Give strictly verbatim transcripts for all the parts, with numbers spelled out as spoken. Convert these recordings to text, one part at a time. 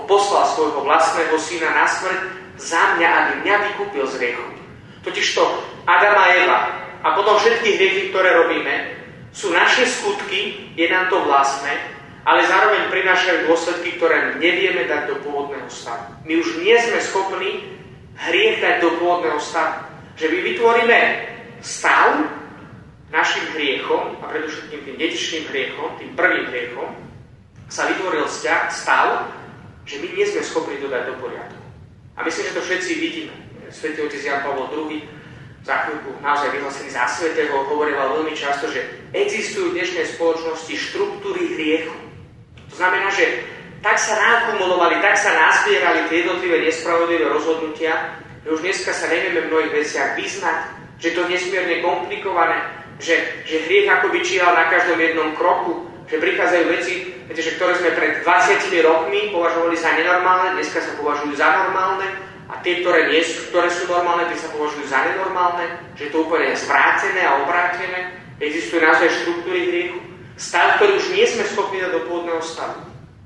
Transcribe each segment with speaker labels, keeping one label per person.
Speaker 1: poslal svojho vlastného syna na smrť za mňa, aby mňa vykúpil z hriechu. Totižto Adam a Eva a potom všetky hriechy, ktoré robíme, sú naše skutky, je nám to vlastné, ale zároveň prinášajú dôsledky, ktoré nevieme dať do pôvodného stavu. My už nie sme schopní hriech dať do pôvodného stavu. Že my vytvoríme stav našim hriechom, a predovšetkým tým dedičným hriechom, tým prvým hriechom, sa vytvoril vzťah, stav, že my nie sme schopní to dať do poriadku. A myslím, že to všetci vidíme. Svätý otec Ján Pavol druhý, za chvíľku naozaj vyhlásený za svätého, hovoril veľmi často, že existujú v dnešnej spoločnosti štruktúry hriechu. To znamená, že tak sa nakumulovali, tak sa nazbierali tie jednotlivé nespravodlivé rozhodnutia, že už dneska sa nevieme v mnohých veciach vyznať, že to je nesmierne komplikované, že, že hriech akoby číhal na každom jednom kroku, že prichádzajú veci, viete, že ktoré sme pred dvadsiatimi rokmi považovali za nenormálne, dneska sa považujú za normálne, a tie, ktoré, nie sú, ktoré sú normálne, tie sa považujú za nenormálne, že je to úplne zvrátené a obrátené. Existujú naozaj štruktúry hriechu. Stav, ktorý už nie sme schopní dať do pôvodného stavu.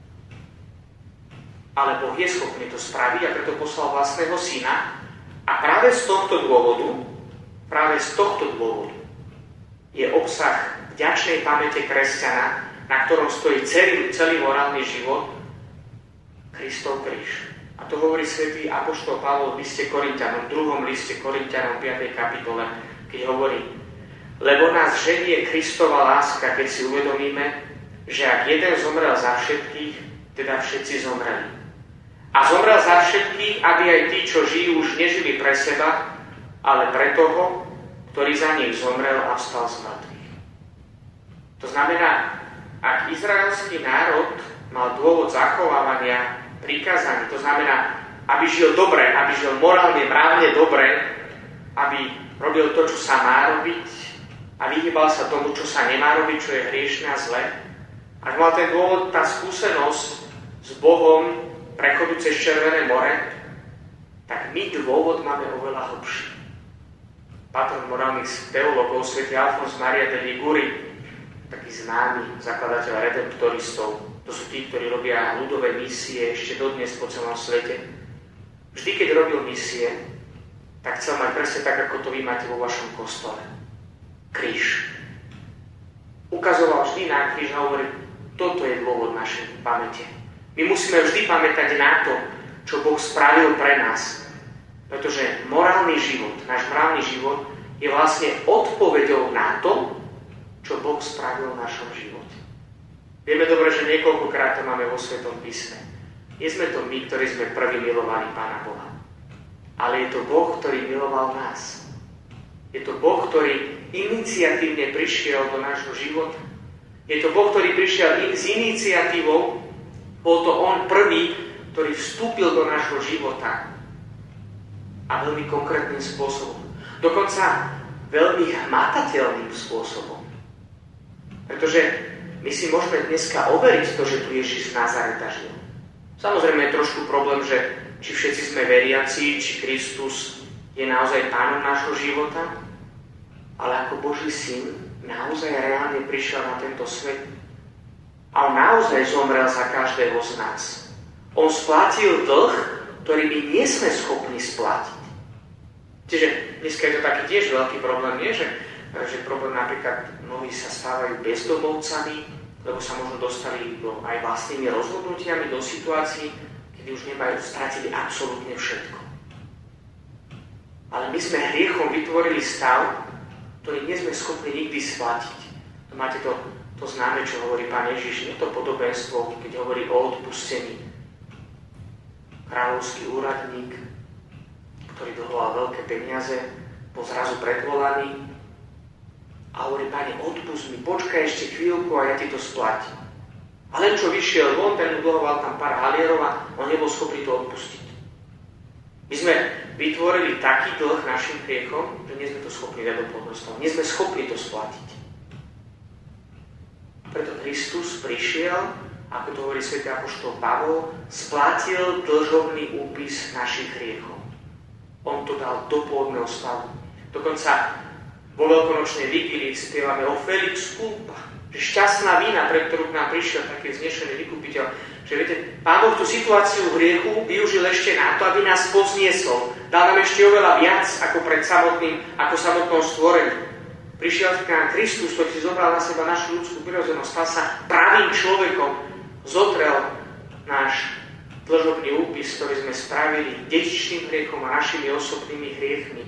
Speaker 1: Ale Boh je schopný to spraviť a preto poslal vlastného syna. A práve z tohto dôvodu, práve z tohto dôvodu je obsah vďačnej pamäte kresťana, na ktorom stojí celý, celý morálny život, Kristov kríž. A to hovorí svätý apoštol Pavol v liste Korinťanom, v druhom liste Korinťanom, piatej kapitole, keď hovorí: lebo nás ženie Kristova láska, keď si uvedomíme, že ak jeden zomrel za všetkých, teda všetci zomreli. A zomrel za všetkých, aby aj tí, čo žijú, už nežili pre seba, ale pre toho, ktorý za nich zomrel a vstal z mŕtvych. To znamená, ak izraelský národ mal dôvod zachovávania prikázaní, to znamená, aby žil dobre, aby žil morálne, mravne dobre, aby robil to, čo sa má robiť a vyhýbal sa tomu, čo sa nemá robiť, čo je hriešne a zle. Ak mal ten dôvod, tá skúsenosť s Bohom prechodu cez Červené more, tak my dôvod máme oveľa hlbší. Patron morálnych teológov, svätý Alfons Maria de Liguri, taký známy zakladateľ redemptoristov, to sú tí, ktorí robia ľudové misie ešte dodnes po celom svete. Vždy, keď robil misie, tak chcel mať presne tak, ako to vy máte vo vašom kostole. Kríž. Ukazoval vždy na kríž a hovorí, toto je dôvod našej pamäte. My musíme vždy pamätať na to, čo Boh spravil pre nás. Pretože morálny život, náš mravný život, je vlastne odpoveďou na to, čo Boh spravil v našom živote. Vieme dobre, že niekoľkokrát to máme vo Svetom písme. Nie sme to my, ktorí sme prví milovali Pána Boha. Ale je to Boh, ktorý miloval nás. Je to Boh, ktorý iniciatívne prišiel do nášho života. Je to Boh, ktorý prišiel in, s iniciatívou. Bol to On prvý, ktorý vstúpil do nášho života. A veľmi konkrétnym spôsobom. Dokonca veľmi hmatateľným spôsobom. Pretože my si môžeme dneska overiť to, že tu Ježiš z Nazareta žil. Samozrejme je trošku problém, že či všetci sme veriaci, či Kristus je naozaj pánom nášho života, ale ako Boží syn naozaj reálne prišiel na tento svet. A on naozaj zomrel za každého z nás. On splatil dlh, ktorý my nie sme schopní splatiť. Čiže dneska je to taký tiež veľký problém, nie? Že že problém napríklad mnohí sa stávajú bezdomovcami, lebo sa možno dostali do, aj vlastnými rozhodnutiami do situácií, kedy už nemajú, stratili absolútne všetko. Ale my sme hriechom vytvorili stav, ktorý nie sme schopní nikdy splatiť. To máte to, to známe, čo hovorí Pán Ježiš, nie to podobenstvo, keď hovorí o odpustení. Kráľovský úradník, ktorý dlhoval veľké peniaze, bol zrazu predvolaný a hovorí, Pane, odpust mi, počkaj ešte chvíľku a ja ti to splatím. A len čo vyšiel von, ten mu dlhoval tam pár halierov a on nebol schopný to odpustiť. My sme vytvorili taký dlh našim hriechom, že nie sme to schopní dať do pôvodného stavu. Nie sme schopní to splatiť. A preto Kristus prišiel, ako to hovorí svätý apoštol Pavol, splatil dlžobný úpis našich hriechov. On to dal do pôvodného stavu. Dokonca vo veľkonočnej vigílii spievame o Felix culpa, že šťastná vína, pre ktorú k nám prišiel taký vznešený vykupiteľ, že Že viete, Pán Boh tú situáciu hriechu využil ešte na to, aby nás povzniesol. Dal nám ešte oveľa viac ako pred samotným, ako samotnou stvorením. Prišiel k nám Kristus, ktorý si zobral na seba našu ľudskú prirodzenosť, stal sa pravým človekom, zotrel náš dlžobný úpis, ktorý sme spravili dedičným hriechom a našimi osobnými hriechmi.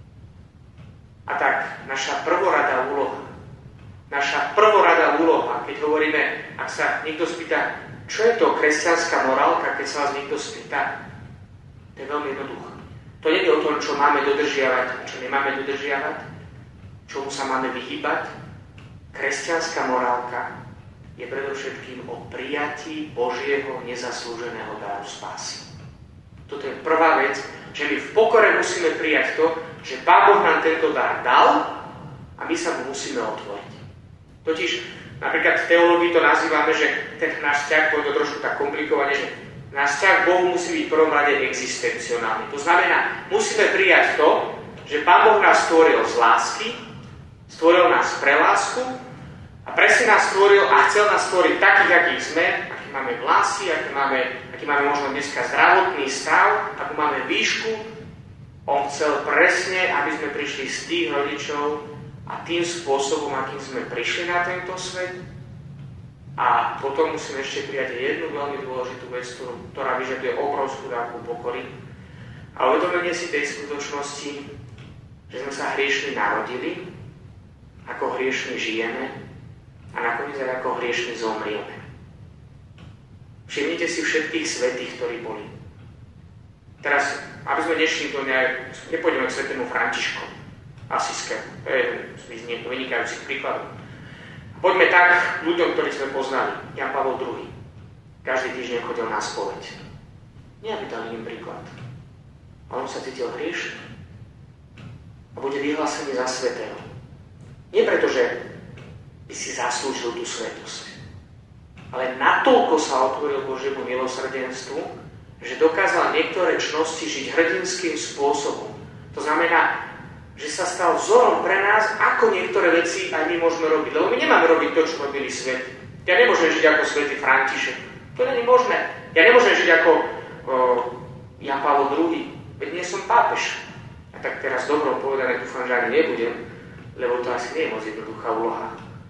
Speaker 1: A tak naša prvoradá úloha, naša prvoradá úloha, keď hovoríme, ak sa niekto spýta, čo je to kresťanská morálka, keď sa vás niekto spýta, to je veľmi jednoduché. To nie je o tom, čo máme dodržiavať a čo nemáme dodržiavať, čomu sa máme vyhýbať. Kresťanská morálka je predovšetkým o prijatí Božieho nezaslúženého daru spásy. Toto je prvá vec, že my v pokore musíme prijať to, že Pán Boh nám tento dar dal a my sa mu musíme otvoriť. Totiž napríklad v teológii to nazývame, že ten náš vzťah, bude to trošku tak komplikovane, že náš vzťah k Bohu musí byť v prvom rade existenciálny. To znamená, musíme prijať to, že Pán Boh nás stvoril z lásky, stvoril nás pre lásku a presne nás stvoril a chcel nás stvoriť takých, akých sme, aký máme vlasy, aký máme, aký máme možno dneska zdravotný stav, akú máme výšku. On chcel presne, aby sme prišli z tých rodičov a tým spôsobom, akým sme prišli na tento svet. A potom musíme ešte prijať jednu veľmi dôležitú vec, ktorá vyžaduje obrovskú dávku pokory. A uvedomenie si tej skutočnosti, že sme sa hriešni narodili, ako hriešni žijeme a nakoniec aj ako hriešni zomrieme. Všimnite si všetkých svätých, ktorí boli. Teraz, aby sme nešli do nejak, nepôjdeme k svätému Františkovi Asiskému. To je jeden z vynikajúcich príkladov. Poďme tak ľuďom, ktorí sme poznali. Jan Pavol druhý. Každý týždeň chodil na spoveď. Nie, aby dali im príklad. Ale on sa cítil hriešný. A bude vyhlásený za svätého. Nie preto, že by si zaslúžil tú svätosť. Ale natoľko sa otvoril Božiemu milosrdenstvu, že dokázal niektoré čnosti žiť hrdinským spôsobom. To znamená, že sa stal vzorom pre nás, ako niektoré veci aj my môžeme robiť. Lebo my nemáme robiť to, čo robili svety. Ja nemôžem žiť ako svätý František. To nie je možné. Ja nemôžem žiť ako o, Jan Pavol druhý. Veď nie som pápež. A tak teraz dobro povedané, dúfam, že ani nebudem, lebo to asi nie je moc jednoduchá úloha.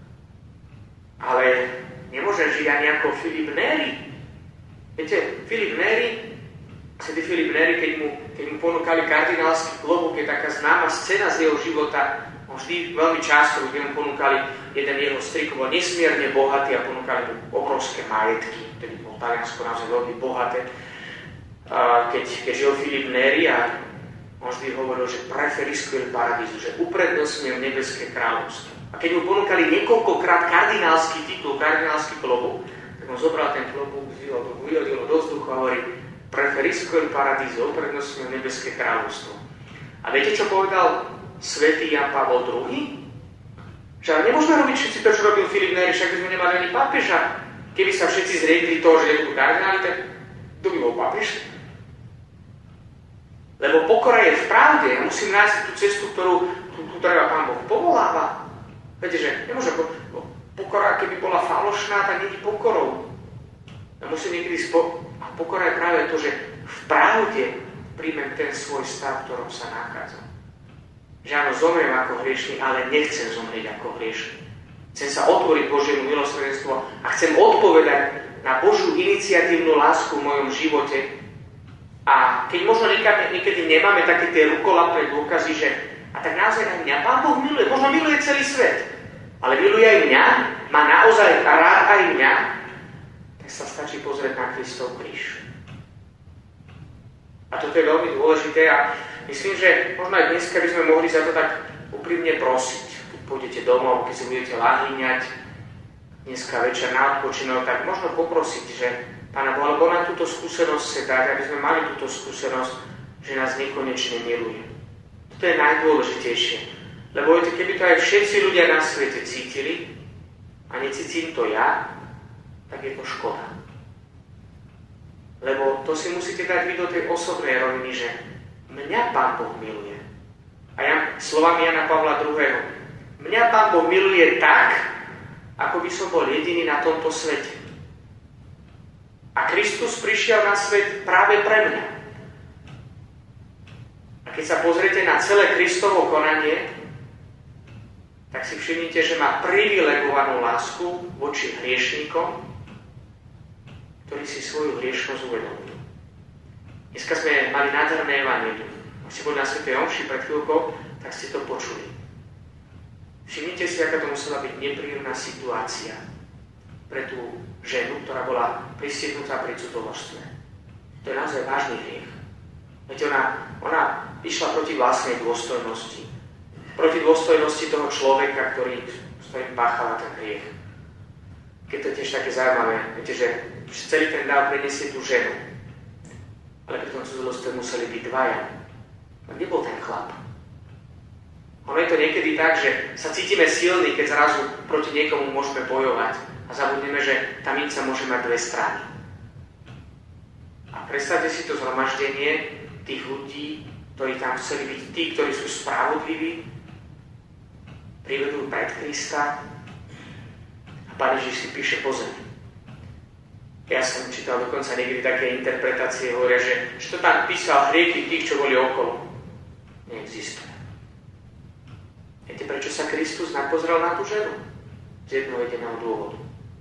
Speaker 1: Ale nemôžem žiť ani ako Filip Néri. Viete, Filip Néri, svätý Filip Néri, keď mu, keď mu ponúkali kardinálsky klobúk, je taká známa scéna z jeho života, on vždy veľmi často, keď mu ponúkali, jeden jeho strik bol nesmierne bohatý a ponúkali mu obrovské majetky, tedy bol Taliansko naozaj veľmi bohaté. Keď, keď žil Filip Néri a on vždy hovoril, že preferisco il paradiso, že uprednostňujem nebeské kráľovstvo. A keď mu ponúkali niekoľkokrát kardinálsky titul, kardinálsky klobúk, tak on zobral ten klobúk, vyhodil do vzduchu a hovorí preferisco il paradiso, uprednostňujem nebeské kráľovstvo. A viete, čo povedal svätý Jan Pavol druhý? Že nemôžeme robiť všetci to, čo robil Filip Néri, však by sme nemali ani pápeža. Keby sa všetci zriekli toho, že je tu kardináli, tak kto by bol pápež? Lebo pokora je v pravde. Ja musím nájsť tú cestu, ktorú tu, tu treba Pán Boh povoláva. Viete, že nemôže pokora, keby bola falošná, tak nie je pokorou. Ja musím niekedy spo... A pokora je práve to, že v pravde príjmem ten svoj stav, v ktorom sa nachádzam. Že áno, zomriem ako hriešný, ale nechcem zomrieť ako hriešný. Chcem sa otvoriť Božiemu milosrdenstvu a chcem odpovedať na Božiu iniciatívnu lásku v mojom živote. A keď možno niekedy, niekedy nemáme také tie rukolapné dôkazy, že a tak naozaj aj mňa Pán Boh miluje, možno miluje celý svet, ale miluje aj mňa, má naozaj rád aj mňa, tak sa stačí pozrieť na Kristov kríž. A toto je veľmi dôležité a myslím, že možno aj dneska by sme mohli za to tak úprimne prosiť. Keď pôjdete domov, keď si budete lahýňať dneska večer na odpočinok, tak možno poprosiť, že Pána Boha, lebo nám túto skúsenosť chce dať, aby sme mali túto skúsenosť, že nás nekonečne miluje. Toto je najdôležitejšie. Lebo viete, keby to aj všetci ľudia na svete cítili a necítim to ja, tak je to škoda. Lebo to si musíte dať vy do tej osobnej roviny, že mňa Pán Boh miluje. A ja, slovami Jana Pavla druhého. Mňa Pán Boh miluje tak, ako by som bol jediný na tomto svete. A A Kristus prišiel na svet práve pre mňa. A keď sa pozriete na celé Kristovo konanie, tak si všimnite, že má privilegovanú lásku voči hriešníkom, ktorí si svoju hriešnosť uvedomujú. Dneska sme mali nádherné evanjelium. Ak ste boli na svätej omši pred chvíľkou, tak ste to počuli. Všimnite si, aká to musela byť nepríjemná situácia pre tú ženu, ktorá bola pristihnutá pri cudzoložstve. To je naozaj vážny hriech. Viete, ona, ona išla proti vlastnej dôstojnosti. Proti dôstojnosti toho človeka, ktorý, s ktorým páchala ten hriech. Keď to je tiež také zaujímavé, viete, že celý ten dáv preniesie tú ženu. Ale pri tom cudzoložstve museli byť dvaja. A kde bol ten chlap? Ono je to niekedy tak, že sa cítime silní, keď zrazu proti niekomu môžeme bojovať a zabudneme, že tá minca môže mať dve strany. A predstavte si to zhromaždenie tých ľudí, ktorí tam chceli byť tí, ktorí sú spravodliví, privedú pred Krista a Pán Ježiš si píše po zemi. Ja som čítal dokonca niekedy také interpretácie, hovoria, že, že to tam písal hriechy tých, čo boli okolo. Neexistuje. Viete, prečo sa Kristus napozrel na tú ženu? Z jedného jediného dôvodu.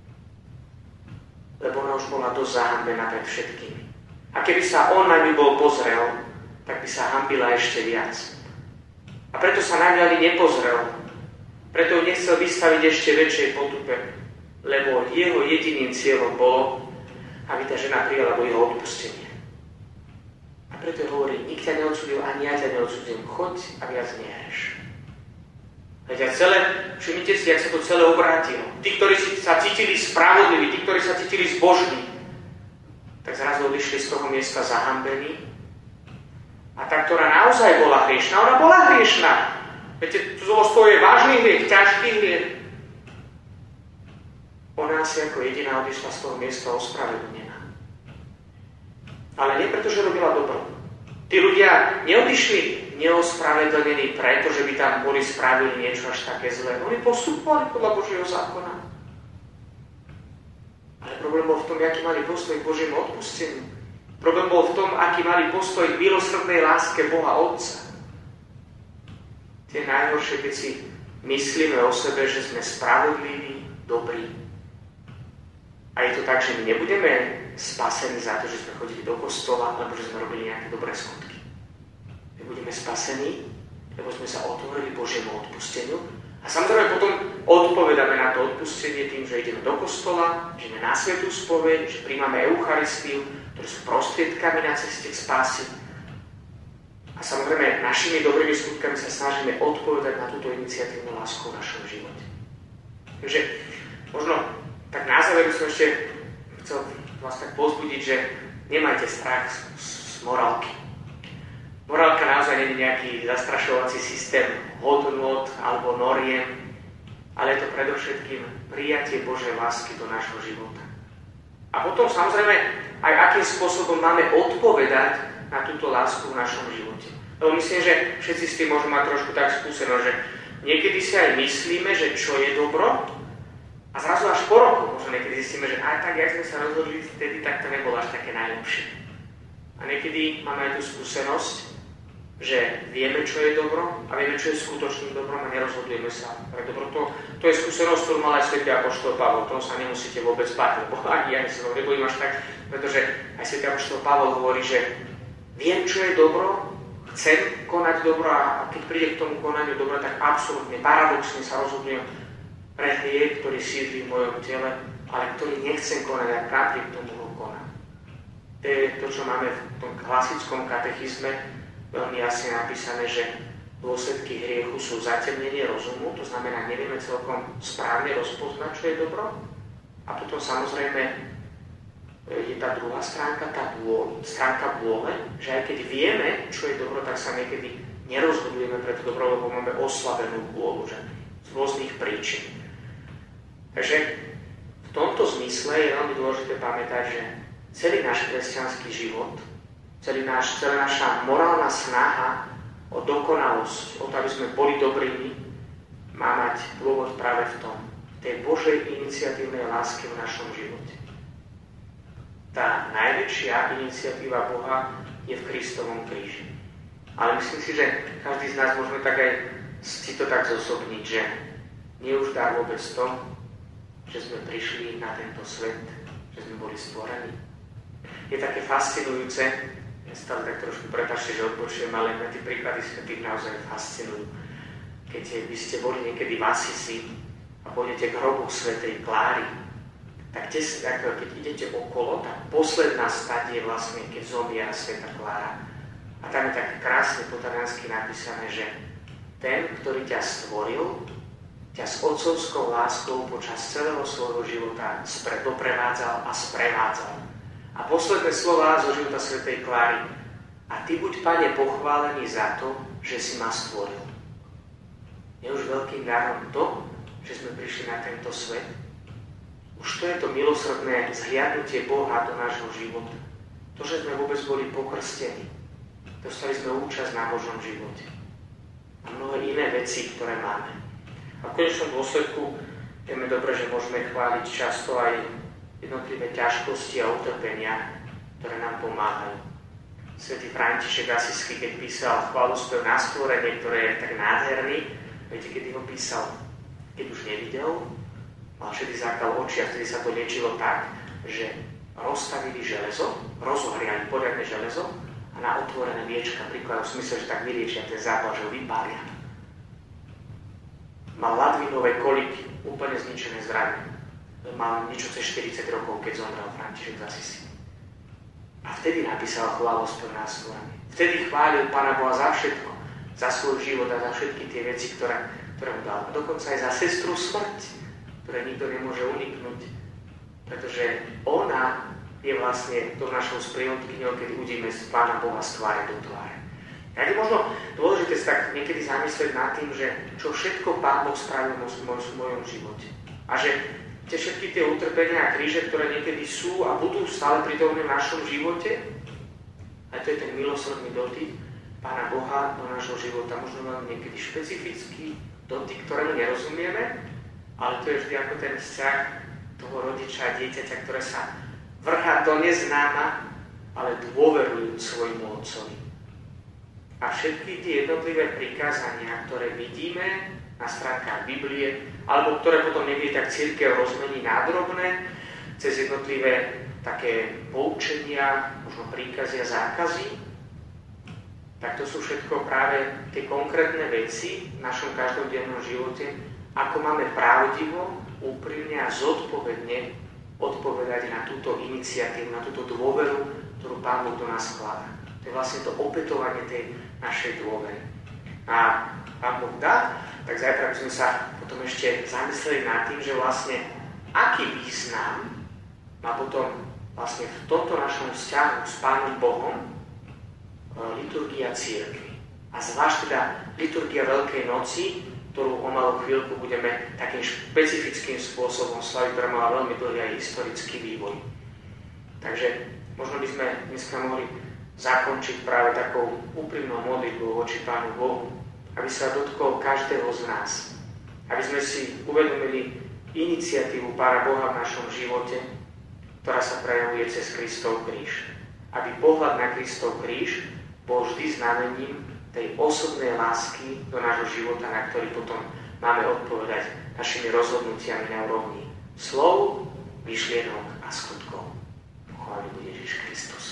Speaker 1: Lebo ona už bola dosť zahambená pred všetkými. A keby sa on na ňu bol pozrel, tak by sa hambila ešte viac. A preto sa na ňu ani nepozrel. Preto ju nechcel vystaviť ešte väčšej potupe. Lebo jeho jediným cieľom bolo, aby tá žena prijala do jeho odpustenie. A preto hovorí, nik ťa neodsúdil, ani ja ťa neodsúdim. Choď a viac nehreš. Veď a celé, všimnite si, jak sa to celé obrátilo. Tí, ktorí sa cítili spravodliví, tí, ktorí sa cítili zbožní, tak zrazu odišli z toho miesta zahambení. A tá, ktorá naozaj bola hriešná, ona bola hriešná. Viete, cudzoložstvo je vážny hriech, ťažký hriech. Ona si ako jediná odišla z toho miesta ospravedlnená. Ale nie preto, že robila dobro. Tí ľudia neodišli neospravedlnení preto, že by tam boli spravili niečo až také zlé. Oni postupovali podľa Božieho zákona. Ale problém bol v tom, aký mali postoj k Božiemu odpusteniu. Problém bol v tom, aký mali postoj k milosrdnej láske Boha Otca. Tie najhoršie, keď si myslíme o sebe, že sme spravodliví, dobrí. A je to tak, že my nebudeme spasení za to, že sme chodili do kostola, alebo že sme robili nejaké dobré skutky. My budeme spasení, lebo sme sa otvorili Božiemu odpusteniu a samozrejme potom odpovedáme na to odpustenie tým, že ideme do kostola, že ideme na svätú spoveď, že príjmame Eucharistiu, ktoré sú prostriedkami na ceste k spáse. A samozrejme našimi dobrými skutkami sa snažíme odpovedať na túto iniciatívnu lásku v našom živote. Takže možno tak na záver by som ešte chcel vás tak pozbudiť, že nemajte strach z, z morálky. Morálka naozaj nie je nejaký zastrašovací systém hodnôt alebo noriem, ale je to predovšetkým prijatie Božej lásky do nášho života. A potom samozrejme aj akým spôsobom máme odpovedať na túto lásku v našom živote. Lebo myslím, že všetci s tým môžeme mať trošku tak skúseno, že niekedy si aj myslíme, že čo je dobro, a zrazu až po roku možno niekedy zistíme, že aj tak, jak sme sa rozhodli vtedy, tak to nebolo až také najlepšie. A niekedy máme aj tú skúsenosť, že vieme, čo je dobro a vieme, čo je skutočným dobrom a nerozhodujeme sa pre dobro. To, to je skúsenosť, ktorú mal aj svätý apoštol Pavol. Tomu sa nemusíte vôbec báť, lebo ani ja sa nebojím až tak, pretože aj svätý apoštol Pavol hovorí, že viem, čo je dobro, chcem konať dobro a keď príde k tomu konaniu dobra, tak absolútne, paradoxne sa rozhodujem pre hriech, ktorý sídli v mojom tele, ale ktorý nechcem konať a napriek tomu ho konám. To je to, čo máme v tom klasickom katechizme veľmi jasne napísané, že dôsledky hriechu sú zatemnenie rozumu, to znamená, nevieme celkom správne rozpoznať, čo je dobro. A potom samozrejme je tá druhá stránka, tá vôľa, stránka vôle, že aj keď vieme, čo je dobro, tak sa niekedy nerozhodujeme pre to dobro, lebo máme oslabenú vôľu, že z rôznych príčin. Takže v tomto zmysle je veľmi dôležité pamätať, že celý náš kresťanský život, celý náš, celá naša morálna snaha o dokonalosť, o to, aby sme boli dobrými, má mať dôvod práve v tom, v tej Božej iniciatívnej láske v našom živote. tá najväčšia iniciatíva Boha je v Kristovom kríži. Ale myslím si, že každý z nás môžeme tak aj si to tak zosobniť, že nie už dá vôbec to, že sme prišli na tento svet, že sme boli stvorení. Je také fascinujúce, ja stále tak trošku prepáčte, že odbočujem, ale na tie príklady svätých naozaj fascinujú. Keď by ste boli niekedy v Asisi a pôjdete k hrobu svätej Kláry, tak des, ako keď idete okolo, tak posledná stať je vlastne, keď zomiera svätá Klára. A tam je tak krásne po taliansky napísané, že ten, ktorý ťa stvoril, ťa s otcovskou láskou počas celého svojho života spre, doprevádzal a sprevádzal. A posledné slová zo života svätej Kláry. A ty buď, Pane, pochválený za to, že si ma stvoril. Je už veľkým darom to, že sme prišli na tento svet. Už to je to milosrdné zhliadnutie Boha do nášho života. To, že sme vôbec boli pokrstení. Dostali sme účasť na Božom živote. A mnohé iné veci, ktoré máme. A v konečnom dôsledku vieme dobre, že môžeme chváliť často aj jednotlivé ťažkosti a utrpenia, ktoré nám pomáhajú. Svätý František Asisky, keď písal chválospev na stvorenie, ktoré je tak nádherný, viete, kedy ho písal? Keď už nevidel, mal všetky zákal oči a vtedy sa to liečilo tak, že rozstavili železo, rozohriali poriadne železo a na otvorené viečka príkladu v smysle, že tak vyliečia ten zápal, že ho vypália. Mal ladvinové koliky, úplne zničené zdravie. Mal niečo cez štyridsať rokov, keď zomrel František z Asisi. A vtedy napísal chválospev na stvorenie. Vtedy chválil Pána Boha za všetko, za svoj život a za všetky tie veci, ktoré, ktoré mu dal. A dokonca aj za sestru smrť, ktoré nikto nemôže uniknúť, pretože ona je vlastne tou našou sprievodkyňou, keď uvidíme Pána Boha z tváre do tváre. Tak je možno dôležité sa tak niekedy zamyslieť nad tým, že čo všetko Pán Boh spravil v mojom živote. A že tie všetky tie utrpenia a kríže, ktoré niekedy sú a budú stále prítomné v našom živote, a to je ten milosrdný dotyk Pána Boha do nášho života, možno veľmi niekedy špecifický dotyk, ktorému nerozumieme, ale to je vždy ako ten vzťah toho rodiča a dieťaťa, ktoré sa vrhá do neznáma, ale dôverujú svojmu otcovi. A všetky tie jednotlivé prikázania, ktoré vidíme na stránkach Biblie, alebo ktoré potom niekde tak cirkev rozmení na drobné, cez jednotlivé také poučenia, možno príkazy a zákazy, tak to sú všetko práve tie konkrétne veci v našom každodennom živote, ako máme pravdivo, úprimne a zodpovedne odpovedať na túto iniciatívu, na túto dôveru, ktorú Pán Boh do nás skladá. To je vlastne to opätovanie tej našej dôvery. A Pán Boh dá, tak zajtra by sme sa potom ešte zamysleli nad tým, že vlastne aký význam má potom vlastne v tomto našom vzťahu s Pánom Bohom liturgia cirkvi. A zvlášť teda liturgia Veľkej noci, ktorú o malú chvíľku budeme takým špecifickým spôsobom slaviť, ktorá mala veľmi dlhý aj historický vývoj. Takže možno by sme dneska mohli zakončiť práve takou úprimnou modlitbou voči Pánu Bohu, aby sa dotkol každého z nás. Aby sme si uvedomili iniciatívu Pána Boha v našom živote, ktorá sa prejavuje cez Kristov kríž. Aby pohľad na Kristov kríž bol vždy znamením tej osobnej lásky do nášho života, na ktorý potom máme odpovedať našimi rozhodnutiami na úrovni slov, myšlienok a skutkov. Chválený bude Ježiš Kristus.